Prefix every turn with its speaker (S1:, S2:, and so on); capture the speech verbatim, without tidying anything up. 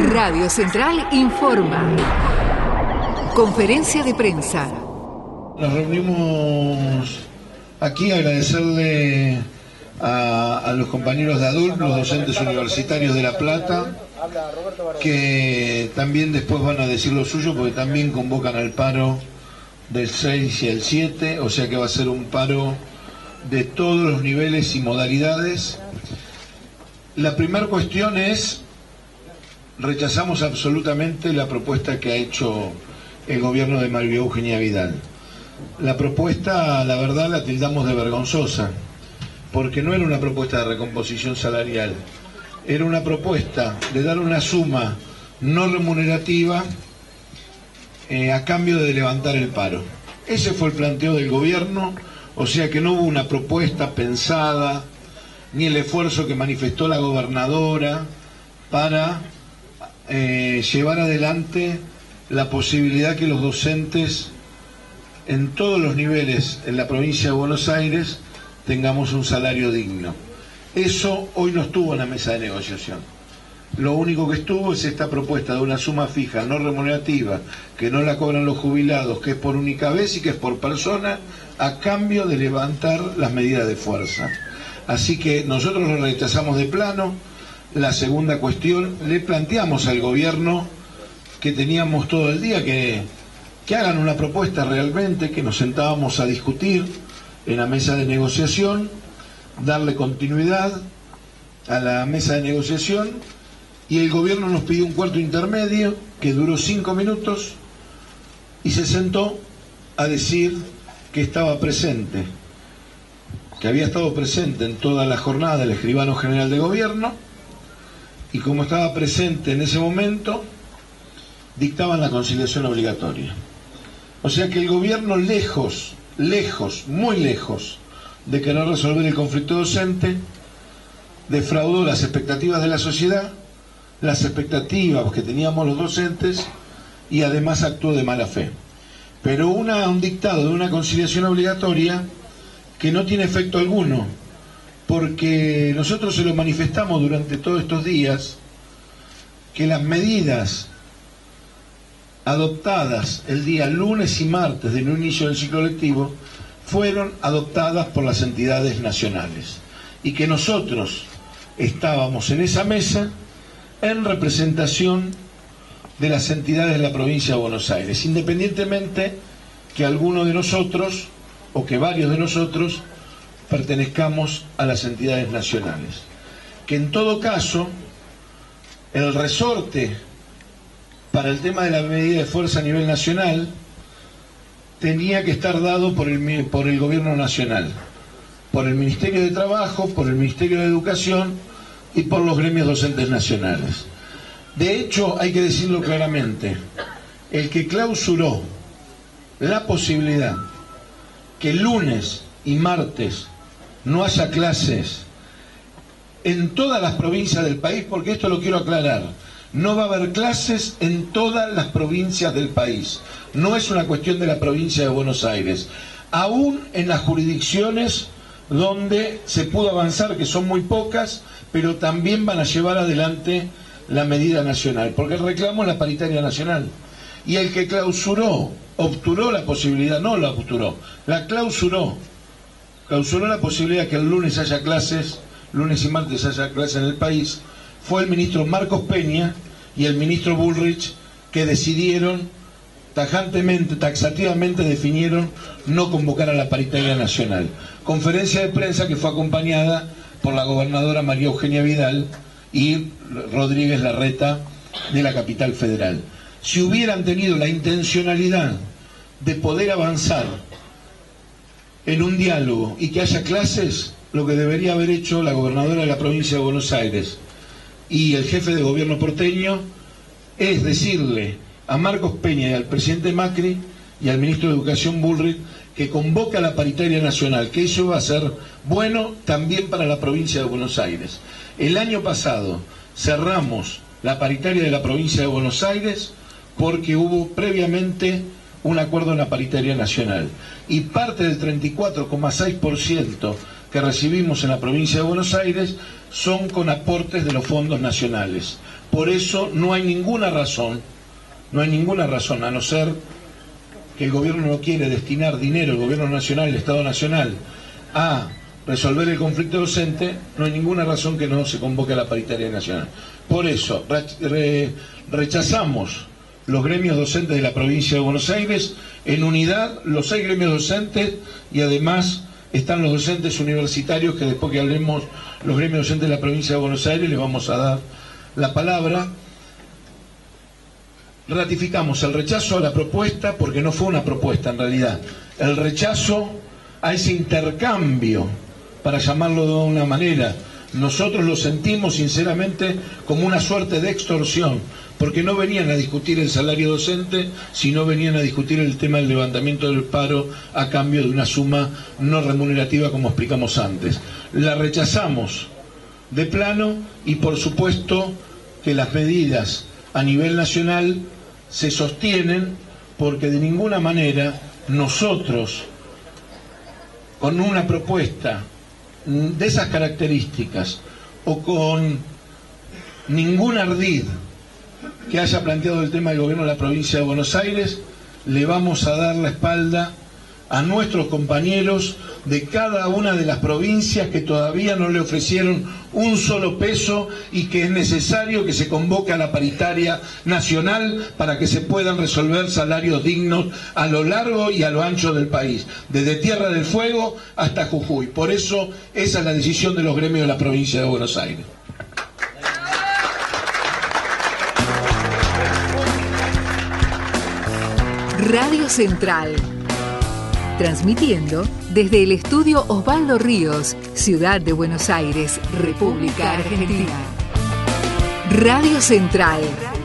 S1: Radio Central informa. Conferencia de prensa.
S2: Nos reunimos aquí a agradecerle a, a los compañeros de A D U L, los docentes universitarios de La Plata, que también después van a decir lo suyo, porque también convocan al paro del seis y el siete, o sea que va a ser un paro de todos los niveles y modalidades. La primera cuestión es, rechazamos absolutamente la propuesta que ha hecho el gobierno de María Eugenia Vidal. La propuesta, la verdad, la tildamos de vergonzosa, porque no era una propuesta de recomposición salarial, era una propuesta de dar una suma no remunerativa eh, a cambio de levantar el paro. Ese fue el planteo del gobierno, o sea que no hubo una propuesta pensada, ni el esfuerzo que manifestó la gobernadora para eh, llevar adelante la posibilidad que los docentes en todos los niveles en la provincia de Buenos Aires tengamos un salario digno. Eso hoy no estuvo en la mesa de negociación. Lo único que estuvo es esta propuesta de una suma fija, no remunerativa, que no la cobran los jubilados, que es por única vez y que es por persona, a cambio de levantar las medidas de fuerza. Así que nosotros lo rechazamos de plano. La segunda cuestión, le planteamos al gobierno que teníamos todo el día que, que hagan una propuesta realmente, que nos sentábamos a discutir en la mesa de negociación, darle continuidad a la mesa de negociación, y el gobierno nos pidió un cuarto intermedio que duró cinco minutos y se sentó a decir que estaba presente, que había estado presente en toda la jornada del escribano general de gobierno, y como estaba presente en ese momento, dictaban la conciliación obligatoria. O sea que el gobierno, lejos, lejos, muy lejos de querer resolver el conflicto docente, defraudó las expectativas de la sociedad, las expectativas que teníamos los docentes, y además actuó de mala fe. Pero una, un dictado de una conciliación obligatoria que no tiene efecto alguno, porque nosotros se lo manifestamos durante todos estos días, que las medidas adoptadas el día lunes y martes del inicio del ciclo lectivo fueron adoptadas por las entidades nacionales, y que nosotros estábamos en esa mesa en representación de las entidades de la provincia de Buenos Aires, independientemente que alguno de nosotros, o que varios de nosotros, pertenezcamos a las entidades nacionales. Que en todo caso, el resorte para el tema de la medida de fuerza a nivel nacional tenía que estar dado por el, por el gobierno nacional, por el Ministerio de Trabajo, por el Ministerio de Educación y por los gremios docentes nacionales. De hecho, hay que decirlo claramente, el que clausuró la posibilidad que lunes y martes no haya clases en todas las provincias del país, porque esto lo quiero aclarar, no va a haber clases en todas las provincias del país, no es una cuestión de la provincia de Buenos Aires, aún en las jurisdicciones donde se pudo avanzar, que son muy pocas, pero también van a llevar adelante la medida nacional, porque el reclamo es la paritaria nacional, y el que clausuró, obturó la posibilidad, no la obturó, la clausuró, clausuró la posibilidad que el lunes haya clases, lunes y martes haya clases en el país, fue el ministro Marcos Peña y el ministro Bullrich, que decidieron tajantemente, taxativamente definieron no convocar a la paritaria nacional. Conferencia de prensa que fue acompañada por la gobernadora María Eugenia Vidal y Rodríguez Larreta de la capital federal. Si hubieran tenido la intencionalidad de poder avanzar en un diálogo y que haya clases, lo que debería haber hecho la gobernadora de la provincia de Buenos Aires y el jefe de gobierno porteño es decirle a Marcos Peña y al presidente Macri y al ministro de Educación Bullrich que convoca a la paritaria nacional, que eso va a ser bueno también para la provincia de Buenos Aires. El año pasado cerramos la paritaria de la provincia de Buenos Aires porque hubo previamente un acuerdo en la paritaria nacional, y parte del treinta y cuatro coma seis por ciento que recibimos en la provincia de Buenos Aires son con aportes de los fondos nacionales. Por eso no hay ninguna razón, no hay ninguna razón, a no ser que el gobierno no quiere destinar dinero, el gobierno nacional, el Estado Nacional, a resolver el conflicto docente, no hay ninguna razón que no se convoque a la paritaria nacional. Por eso re, rechazamos los gremios docentes de la provincia de Buenos Aires, en unidad los seis gremios docentes, y además están los docentes universitarios, que después que hablemos los gremios docentes de la provincia de Buenos Aires les vamos a dar la palabra. Ratificamos el rechazo a la propuesta, porque no fue una propuesta en realidad, el rechazo a ese intercambio, para llamarlo de una manera. Nosotros lo sentimos sinceramente como una suerte de extorsión, porque no venían a discutir el salario docente, sino venían a discutir el tema del levantamiento del paro a cambio de una suma no remunerativa, como explicamos antes. La rechazamos de plano, y por supuesto que las medidas a nivel nacional se sostienen, porque de ninguna manera nosotros, con una propuesta de esas características o con ningún ardid que haya planteado el tema del gobierno de la provincia de Buenos Aires, le vamos a dar la espalda a nuestros compañeros de cada una de las provincias que todavía no le ofrecieron un solo peso, y que es necesario que se convoque a la paritaria nacional para que se puedan resolver salarios dignos a lo largo y a lo ancho del país, desde Tierra del Fuego hasta Jujuy. Por eso esa es la decisión de los gremios de la provincia de Buenos Aires.
S1: Radio Central, transmitiendo desde el estudio Osvaldo Ríos, Ciudad de Buenos Aires, República Argentina. Radio Central.